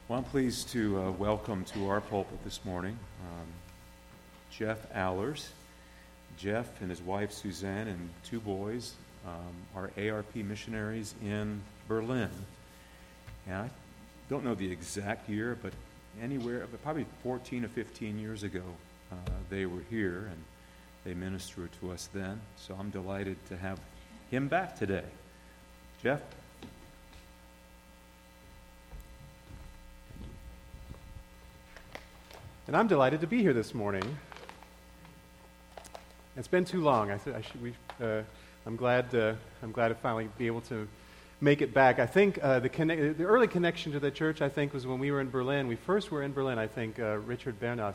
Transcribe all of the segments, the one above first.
Well, I'm pleased to welcome to our pulpit this morning Jeff Allers. Jeff and his wife Suzanne and two boys are ARP missionaries in Berlin. And I don't know the exact year, but probably 14 or 15 years ago, they were here and they ministered to us then. So I'm delighted to have him back today. Jeff? And I'm delighted to be here this morning. It's been too long. I'm glad to finally be able to make it back. I think the early connection to the church, I think, was when we were in Berlin. We first were in Berlin. I think Richard Bernath,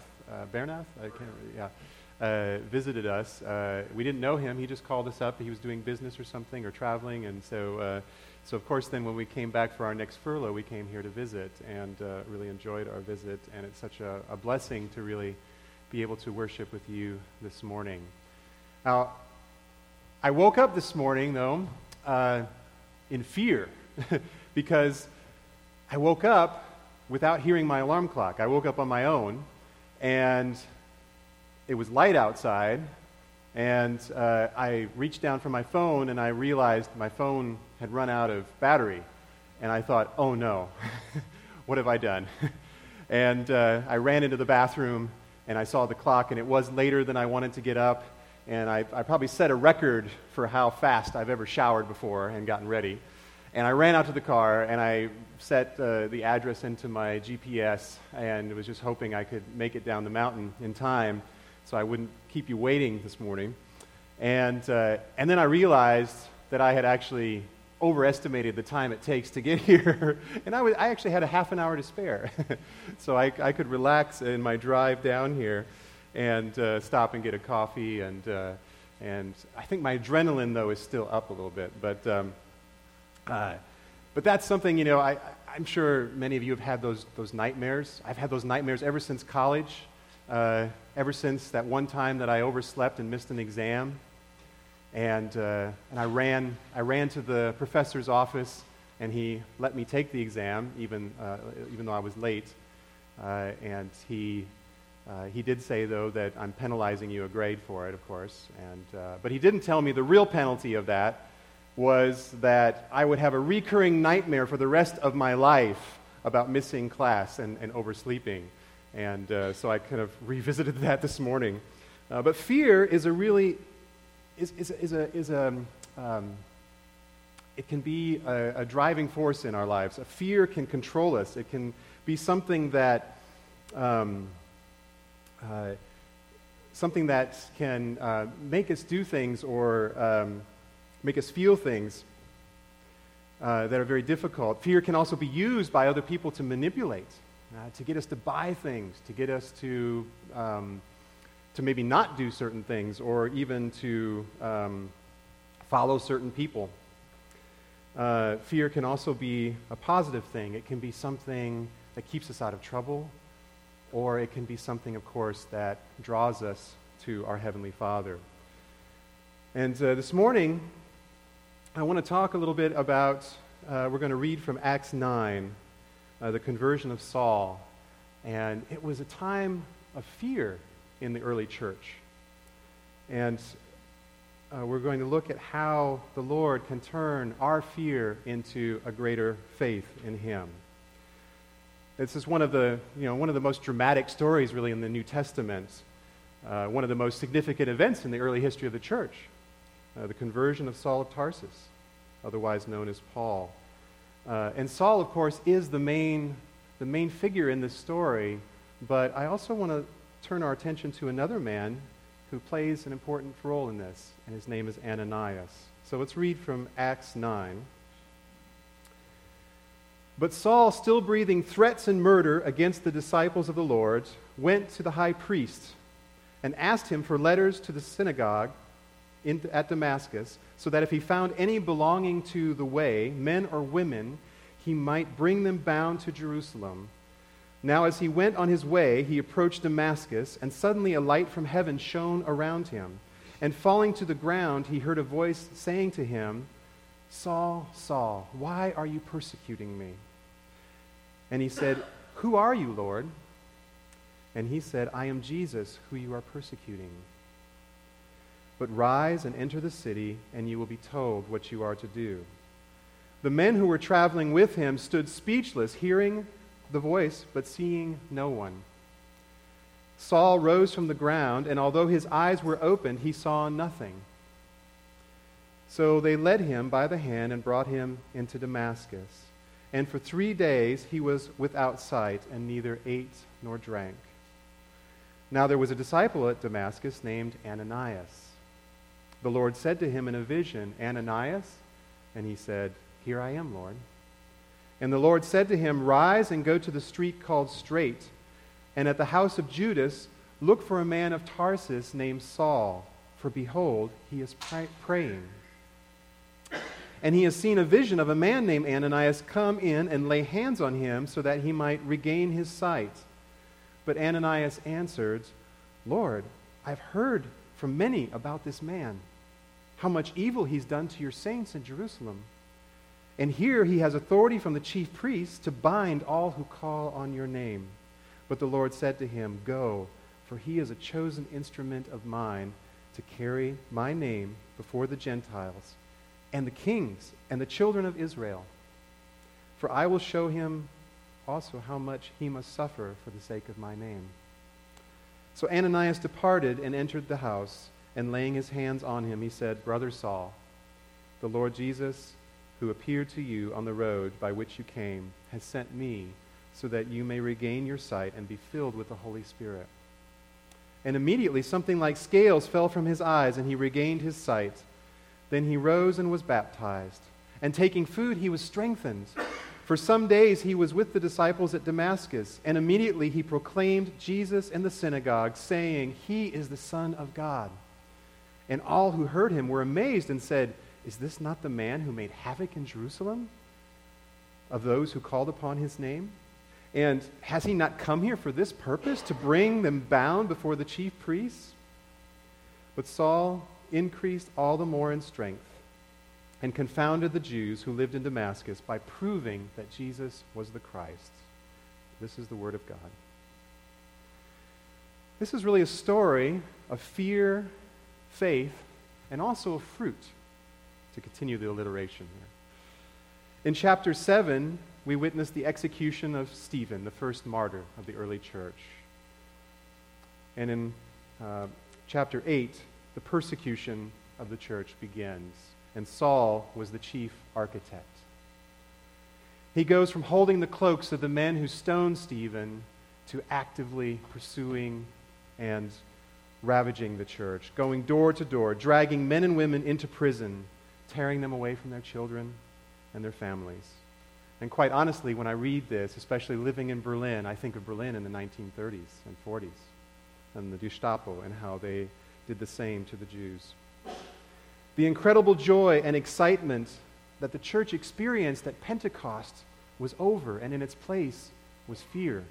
visited us. We didn't know him. He just called us up. He was doing business or something or traveling, and so of course then when we came back for our next furlough, we came here to visit and really enjoyed our visit. And it's such a blessing to really be able to worship with you this morning. Now, I woke up this morning though in fear because I woke up without hearing my alarm clock. I woke up on my own, and it was light outside, and I reached down for my phone, and I realized my phone had run out of battery, and I thought, oh no, what have I done? And I ran into the bathroom, and I saw the clock, and it was later than I wanted to get up, and I probably set a record for how fast I've ever showered before and gotten ready. And I ran out to the car, and I set the address into my GPS, and was just hoping I could make it down the mountain in time so I wouldn't keep you waiting this morning. And then I realized that I had actually overestimated the time it takes to get here, and I actually had a half an hour to spare. So I could relax in my drive down here and stop and get a coffee, and I think my adrenaline, though, is still up a little bit, but that's something, I'm sure many of you have had those nightmares. I've had those nightmares ever since college, ever since that one time that I overslept and missed an exam, and I ran to the professor's office, and he let me take the exam, even though I was late, and he did say, though, that I'm penalizing you a grade for it, of course, but he didn't tell me the real penalty of that was that I would have a recurring nightmare for the rest of my life about missing class and oversleeping. And so I kind of revisited that this morning. But fear is it can be a driving force in our lives. A fear can control us. It can be something that can make us do things or make us feel things that are very difficult. Fear can also be used by other people to manipulate, to get us to buy things, to get us to maybe not do certain things, or even to follow certain people. Fear can also be a positive thing. It can be something that keeps us out of trouble, or it can be something, of course, that draws us to our Heavenly Father. And this morning, I want to talk a little bit about, we're going to read from Acts 9, the conversion of Saul. And it was a time of fear in the early church. And we're going to look at how the Lord can turn our fear into a greater faith in Him. This is one of the most dramatic stories, really, in the New Testament. One of the most significant events in the early history of the church. The conversion of Saul of Tarsus, otherwise known as Paul. And Saul, of course, is the main figure in this story, but I also want to turn our attention to another man who plays an important role in this, and his name is Ananias. So let's read from Acts 9. But Saul, still breathing threats and murder against the disciples of the Lord, went to the high priest and asked him for letters to the synagogue at Damascus, so that if he found any belonging to the way, men or women, he might bring them bound to Jerusalem. Now as he went on his way, he approached Damascus, and suddenly a light from heaven shone around him. And falling to the ground, he heard a voice saying to him, Saul, Saul, why are you persecuting me? And he said, "Who are you, Lord?" And he said, "I am Jesus, who you are persecuting. But rise and enter the city, and you will be told what you are to do." The men who were traveling with him stood speechless, hearing the voice, but seeing no one. Saul rose from the ground, and although his eyes were opened, he saw nothing. So they led him by the hand and brought him into Damascus. And for 3 days he was without sight, and neither ate nor drank. Now there was a disciple at Damascus named Ananias. The Lord said to him in a vision, "Ananias?" And he said, "Here I am, Lord." And the Lord said to him, "Rise and go to the street called Straight, and at the house of Judas look for a man of Tarsus named Saul, for behold, he is praying. And he has seen a vision of a man named Ananias come in and lay hands on him so that he might regain his sight." But Ananias answered, "Lord, I've heard from many about this man, how much evil he's done to your saints in Jerusalem. And here he has authority from the chief priests to bind all who call on your name." But the Lord said to him, "Go, for he is a chosen instrument of mine to carry my name before the Gentiles and the kings and the children of Israel. For I will show him also how much he must suffer for the sake of my name." So Ananias departed and entered the house, and laying his hands on him, he said, "Brother Saul, the Lord Jesus, who appeared to you on the road by which you came, has sent me so that you may regain your sight and be filled with the Holy Spirit." And immediately something like scales fell from his eyes, and he regained his sight. Then he rose and was baptized. And taking food, he was strengthened. For some days he was with the disciples at Damascus, and immediately he proclaimed Jesus in the synagogue, saying, "He is the Son of God." And all who heard him were amazed and said, "Is this not the man who made havoc in Jerusalem of those who called upon his name? And has he not come here for this purpose, to bring them bound before the chief priests?" But Saul increased all the more in strength and confounded the Jews who lived in Damascus by proving that Jesus was the Christ. This is the word of God. This is really a story of fear, faith, and also of fruit, to continue the alliteration here. In chapter 7, we witness the execution of Stephen, the first martyr of the early church. And in chapter 8, the persecution of the church begins, and Saul was the chief architect. He goes from holding the cloaks of the men who stoned Stephen to actively pursuing and ravaging the church, going door to door, dragging men and women into prison, tearing them away from their children and their families. And quite honestly, when I read this, especially living in Berlin, I think of Berlin in the 1930s and 40s and the Gestapo and how they did the same to the Jews. The incredible joy and excitement that the church experienced at Pentecost was over, and in its place was fear.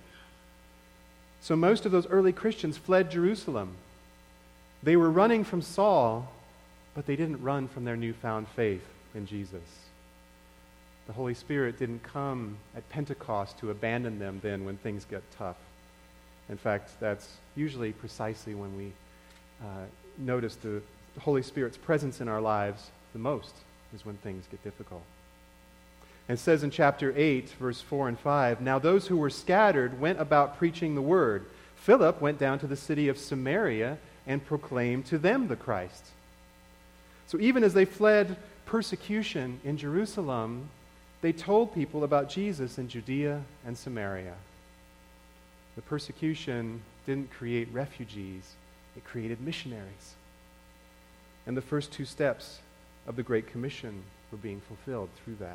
So most of those early Christians fled Jerusalem. They were running from Saul, but they didn't run from their newfound faith in Jesus. The Holy Spirit didn't come at Pentecost to abandon them then when things get tough. In fact, that's usually precisely when we notice the Holy Spirit's presence in our lives the most, is when things get difficult. And it says in chapter 8, verse 4 and 5, "Now those who were scattered went about preaching the word. Philip went down to the city of Samaria and proclaimed to them the Christ." So even as they fled persecution in Jerusalem, they told people about Jesus in Judea and Samaria. The persecution didn't create refugees, it created missionaries. And the first 2 steps of the Great Commission were being fulfilled through that.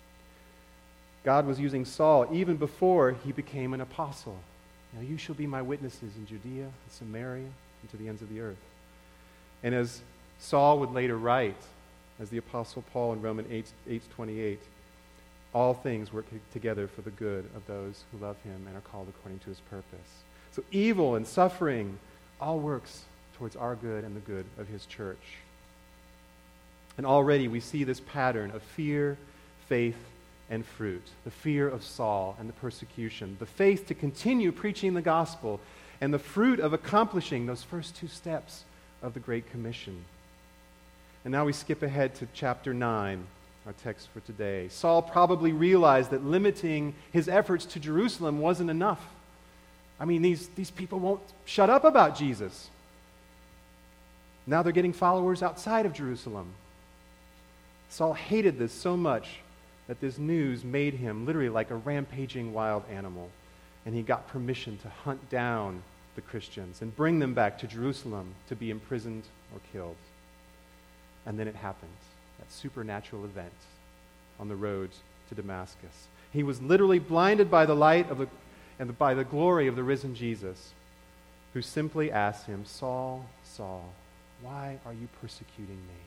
God was using Saul even before he became an apostle. "Now you shall be my witnesses in Judea and Samaria and to the ends of the earth." And as Saul would later write, as the Apostle Paul in Romans 8:28, "All things work together for the good of those who love him and are called according to his purpose." So evil and suffering all works towards our good and the good of his church. And already we see this pattern of fear, faith, and fruit, the fear of Saul and the persecution, the faith to continue preaching the gospel, and the fruit of accomplishing those first two steps of the Great Commission. And now we skip ahead to chapter 9, our text for today. Saul probably realized that limiting his efforts to Jerusalem wasn't enough. I mean, these people won't shut up about Jesus. Now they're getting followers outside of Jerusalem. Saul hated this so much that this news made him literally like a rampaging wild animal. And he got permission to hunt down the Christians and bring them back to Jerusalem to be imprisoned or killed. And then it happened, that supernatural event on the road to Damascus. He was literally blinded by the light of and by the glory of the risen Jesus, who simply asked him, "Saul, Saul, why are you persecuting me?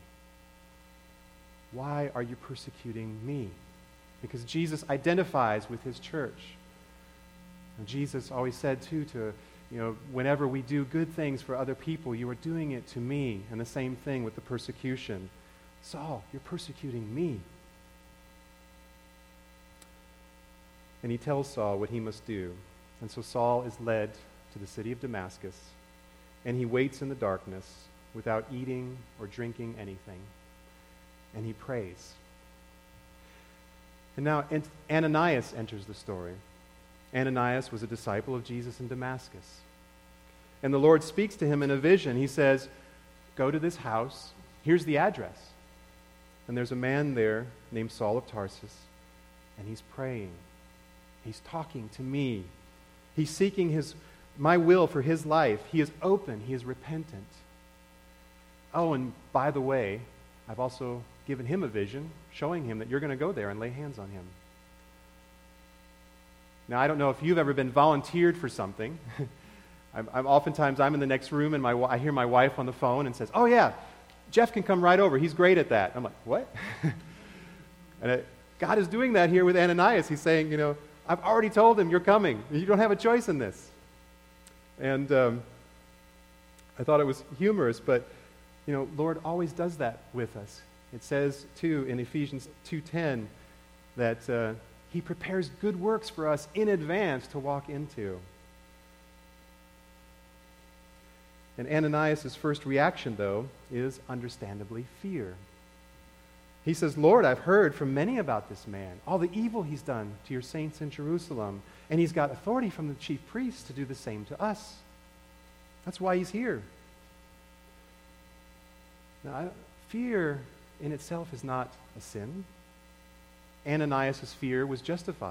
Why are you persecuting me?" Because Jesus identifies with his church. And Jesus always said, too, whenever we do good things for other people, you are doing it to me. And the same thing with the persecution. Saul, you're persecuting me. And he tells Saul what he must do. And so Saul is led to the city of Damascus, and he waits in the darkness without eating or drinking anything. And he prays. And now Ananias enters the story. Ananias was a disciple of Jesus in Damascus. And the Lord speaks to him in a vision. He says, "Go to this house. Here's the address." And there's a man there named Saul of Tarsus, and he's praying. He's talking to me. He's seeking my will for his life. He is open. He is repentant. Oh, and by the way, I've also given him a vision showing him that you're going to go there and lay hands on him. Now, I don't know if you've ever been volunteered for something. Oftentimes I'm in the next room and I hear my wife on the phone and says, "Oh yeah, Jeff can come right over. He's great at that." I'm like, "What?" And God is doing that here with Ananias. He's saying, I've already told him you're coming. You don't have a choice in this. And I thought it was humorous, but Lord always does that with us. It says, too, in Ephesians 2:10 that he prepares good works for us in advance to walk into. And Ananias' first reaction, though, is understandably fear. He says, "Lord, I've heard from many about this man, all the evil he's done to your saints in Jerusalem, and he's got authority from the chief priests to do the same to us. That's why he's here." Now, fear in itself is not a sin. Ananias' fear was justified.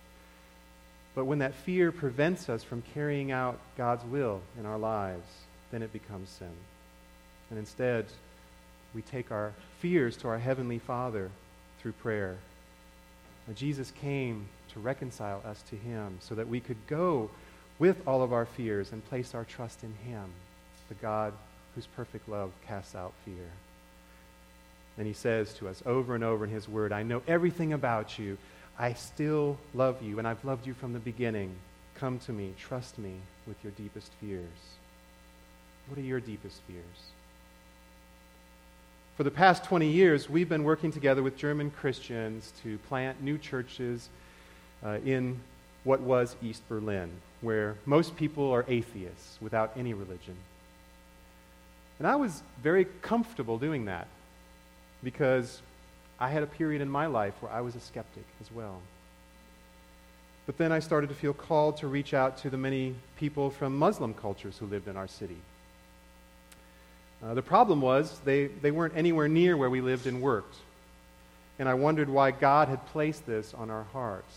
But when that fear prevents us from carrying out God's will in our lives, then it becomes sin. And instead, we take our fears to our Heavenly Father through prayer. Now, Jesus came to reconcile us to him so that we could go with all of our fears and place our trust in him, the God whose perfect love casts out fear. And he says to us over and over in his word, "I know everything about you. I still love you, and I've loved you from the beginning. Come to me, trust me with your deepest fears." What are your deepest fears? For the past 20 years, we've been working together with German Christians to plant new churches in what was East Berlin, where most people are atheists without any religion. And I was very comfortable doing that because I had a period in my life where I was a skeptic as well. But then I started to feel called to reach out to the many people from Muslim cultures who lived in our city. The problem was they weren't anywhere near where we lived and worked. And I wondered why God had placed this on our hearts.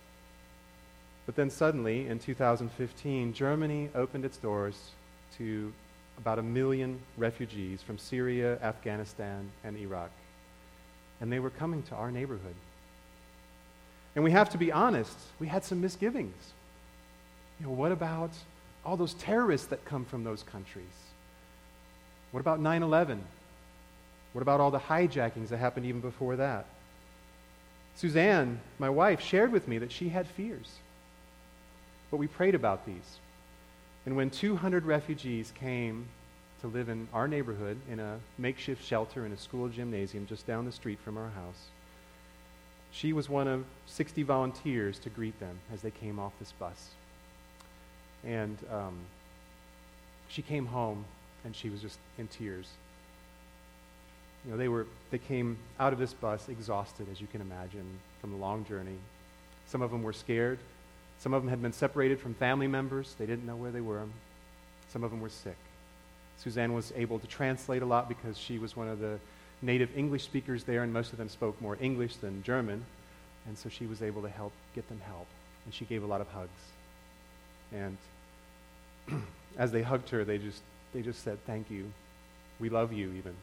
But then suddenly, in 2015, Germany opened its doors to about 1 million refugees from Syria, Afghanistan, and Iraq. And they were coming to our neighborhood. And we have to be honest, we had some misgivings. What about all those terrorists that come from those countries? What about 9/11? What about all the hijackings that happened even before that? Suzanne, my wife, shared with me that she had fears. But we prayed about these. And when 200 refugees came to live in our neighborhood in a makeshift shelter in a school gymnasium just down the street from our house, She was one of 60 volunteers to greet them as they came off this bus. And she came home, and she was just in tears. You know, they came out of this bus exhausted, as you can imagine, from the long journey. Some of them were scared. Some of them had been separated from family members. They didn't know where they were. Some of them were sick. Suzanne was able to translate a lot because she was one of the native English speakers there, and most of them spoke more English than German. And so she was able to get them help. And she gave a lot of hugs. And as they hugged her, they just said, "Thank you. We love you," even.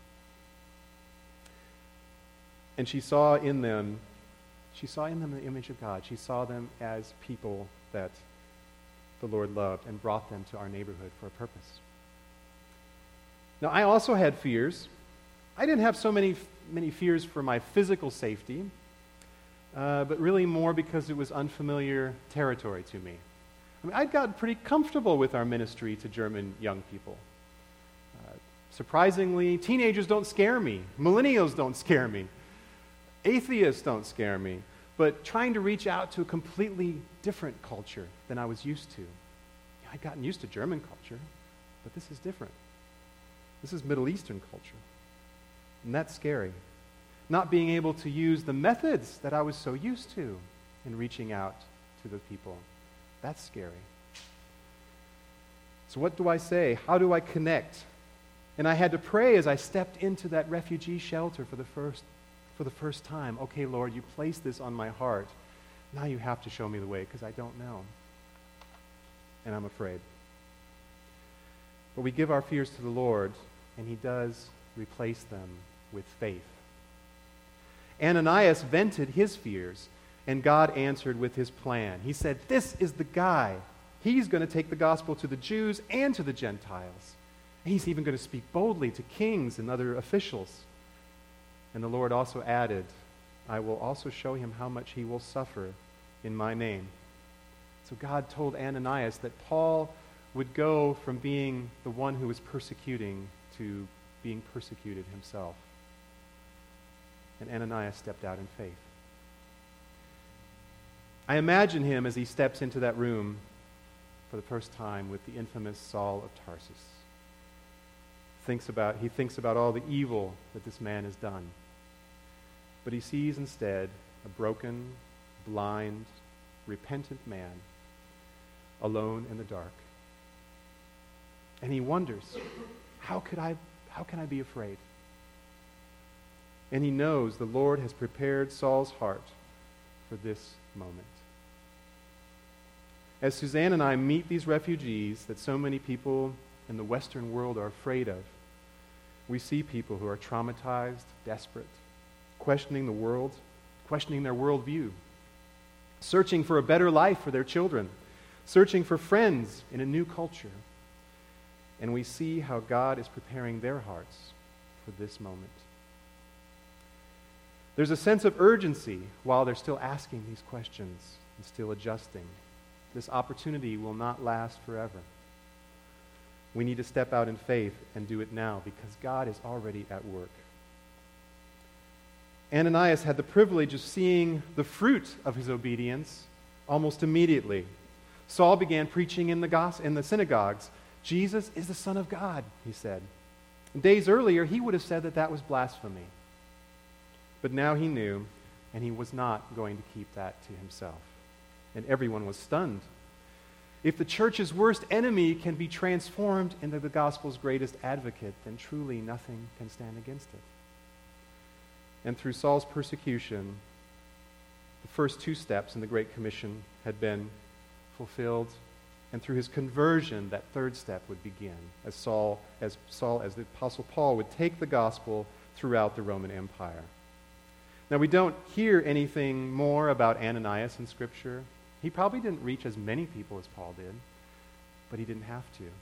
And she saw in them the image of God. She saw them as people that the Lord loved and brought them to our neighborhood for a purpose. Now, I also had fears. I didn't have so many fears for my physical safety, but really more because it was unfamiliar territory to me. I mean, I'd gotten pretty comfortable with our ministry to German young people. Surprisingly, teenagers don't scare me. Millennials don't scare me. Atheists don't scare me. But trying to reach out to a completely different culture than I was used to. I'd gotten used to German culture, but this is different. This is Middle Eastern culture. And that's scary. Not being able to use the methods that I was so used to in reaching out to the people. That's scary. So what do I say? How do I connect? And I had to pray as I stepped into that refugee shelter for the first time. Okay, Lord, you placed this on my heart. Now you have to show me the way because I don't know. And I'm afraid. But we give our fears to the Lord, and he does replace them with faith. Ananias vented his fears, and God answered with his plan. He said, "This is the guy. He's going to take the gospel to the Jews and to the Gentiles. He's even going to speak boldly to kings and other officials." And the Lord also added, "I will also show him how much he will suffer in my name." So God told Ananias that Paul would go from being the one who was persecuting to being persecuted himself. And Ananias stepped out in faith. I imagine him as he steps into that room for the first time with the infamous Saul of Tarsus. He thinks about all the evil that this man has done. But he sees instead a broken, blind, repentant man alone in the dark. And he wonders, how can I be afraid? And he knows the Lord has prepared Saul's heart for this moment. As Suzanne and I meet these refugees that so many people in the Western world are afraid of, we see people who are traumatized, desperate, questioning the world, questioning their worldview, searching for a better life for their children, searching for friends in a new culture. And we see how God is preparing their hearts for this moment. There's a sense of urgency while they're still asking these questions and still adjusting. This opportunity will not last forever. We need to step out in faith and do it now because God is already at work. Ananias had the privilege of seeing the fruit of his obedience almost immediately. Saul began preaching in the synagogues. "Jesus is the Son of God," he said. Days earlier, he would have said that was blasphemy. But now he knew, and he was not going to keep that to himself. And everyone was stunned. If the church's worst enemy can be transformed into the gospel's greatest advocate, then truly nothing can stand against it. And through Saul's persecution, the first two steps in the Great Commission had been fulfilled, and through his conversion, that third step would begin, as the Apostle Paul would take the gospel throughout the Roman Empire. Now, we don't hear anything more about Ananias in Scripture. He probably didn't reach as many people as Paul did, but he didn't have to.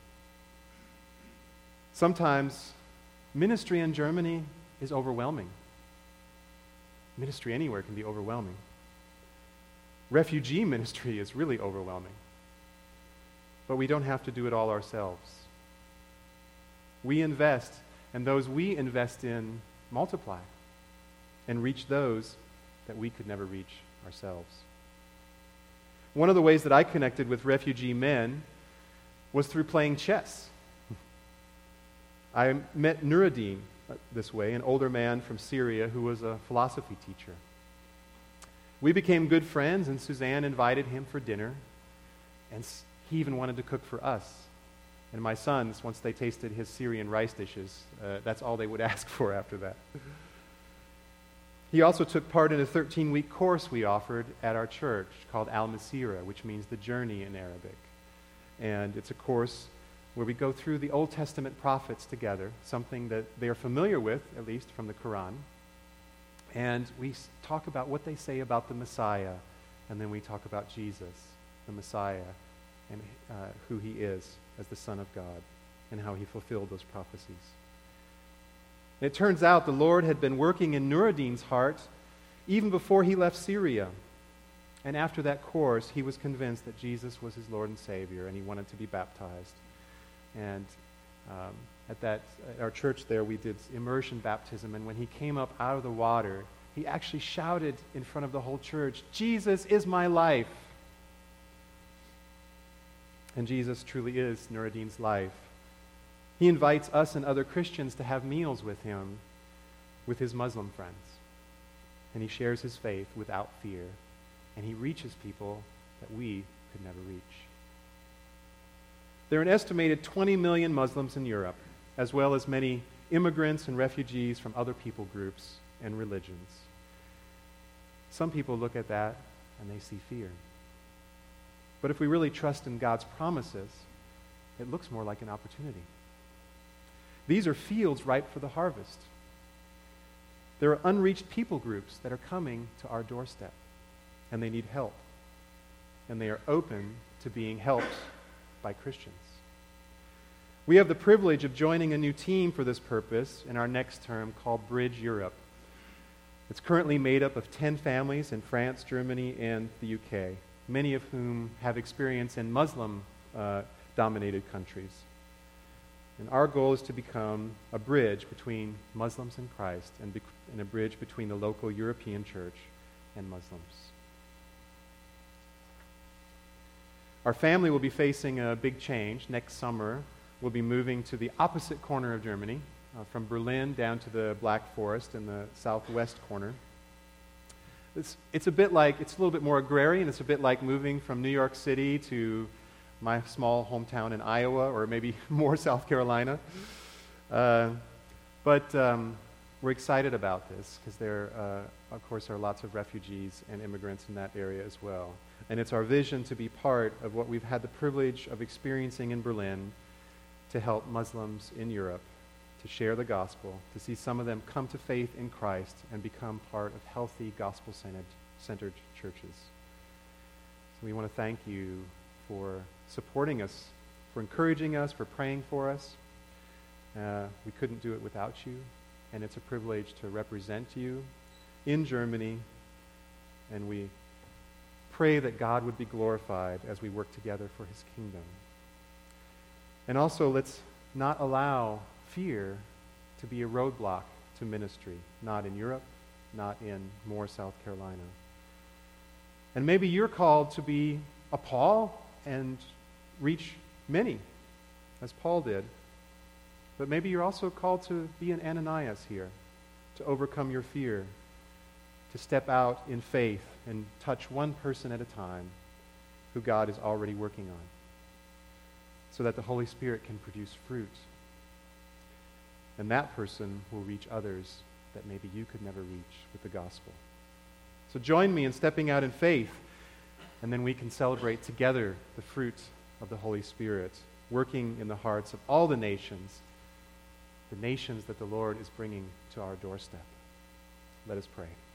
Sometimes ministry in Germany is overwhelming. Ministry anywhere can be overwhelming. Refugee ministry is really overwhelming. But we don't have to do it all ourselves. We invest, and those we invest in multiply and reach those that we could never reach ourselves. One of the ways that I connected with refugee men was through playing chess. I met Nuruddin this way, an older man from Syria who was a philosophy teacher. We became good friends, and Suzanne invited him for dinner, and he even wanted to cook for us. And my sons, once they tasted his Syrian rice dishes, that's all they would ask for after that. He also took part in a 13-week course we offered at our church called Al-Masira, which means the journey in Arabic. And it's a course where we go through the Old Testament prophets together, something that they are familiar with, at least from the Quran. And we talk about what they say about the Messiah, and then we talk about Jesus, the Messiah, and who he is as the Son of God, and how he fulfilled those prophecies. It turns out the Lord had been working in Nuruddin's heart even before he left Syria. And after that course, he was convinced that Jesus was his Lord and Savior, and he wanted to be baptized. And at our church there, we did immersion baptism, and when he came up out of the water, he actually shouted in front of the whole church, "Jesus is my life." And Jesus truly is Nuruddin's life. He invites us and other Christians to have meals with him, with his Muslim friends. And he shares his faith without fear, and he reaches people that we could never reach. There are an estimated 20 million Muslims in Europe, as well as many immigrants and refugees from other people groups and religions. Some people look at that and they see fear. But if we really trust in God's promises, it looks more like an opportunity. These are fields ripe for the harvest. There are unreached people groups that are coming to our doorstep, and they need help. And they are open to being helped by Christians. We have the privilege of joining a new team for this purpose in our next term called Bridge Europe. It's currently made up of 10 families in France, Germany, and the UK, many of whom have experience in Muslim-dominated countries. And our goal is to become a bridge between Muslims and Christ, and a bridge between the local European church and Muslims. Our family will be facing a big change. Next summer, we'll be moving to the opposite corner of Germany, from Berlin down to the Black Forest in the southwest corner. It's a little bit more agrarian. It's a bit like moving from New York City to my small hometown in Iowa, or maybe more South Carolina. But we're excited about this because there, of course, are lots of refugees and immigrants in that area as well. And it's our vision to be part of what we've had the privilege of experiencing in Berlin, to help Muslims in Europe, to share the gospel, to see some of them come to faith in Christ and become part of healthy, gospel-centered churches. So we want to thank you for supporting us, for encouraging us, for praying for us. We couldn't do it without you, and it's a privilege to represent you in Germany, and we pray that God would be glorified as we work together for his kingdom. And also, let's not allow fear to be a roadblock to ministry, not in Europe, not in Moore, South Carolina. And maybe you're called to be a Paul and reach many, as Paul did. But maybe you're also called to be an Ananias here, to overcome your fear, to step out in faith and touch one person at a time who God is already working on, so that the Holy Spirit can produce fruit. And that person will reach others that maybe you could never reach with the gospel. So join me in stepping out in faith, and then we can celebrate together the fruit of the Holy Spirit, working in the hearts of all the nations that the Lord is bringing to our doorstep. Let us pray.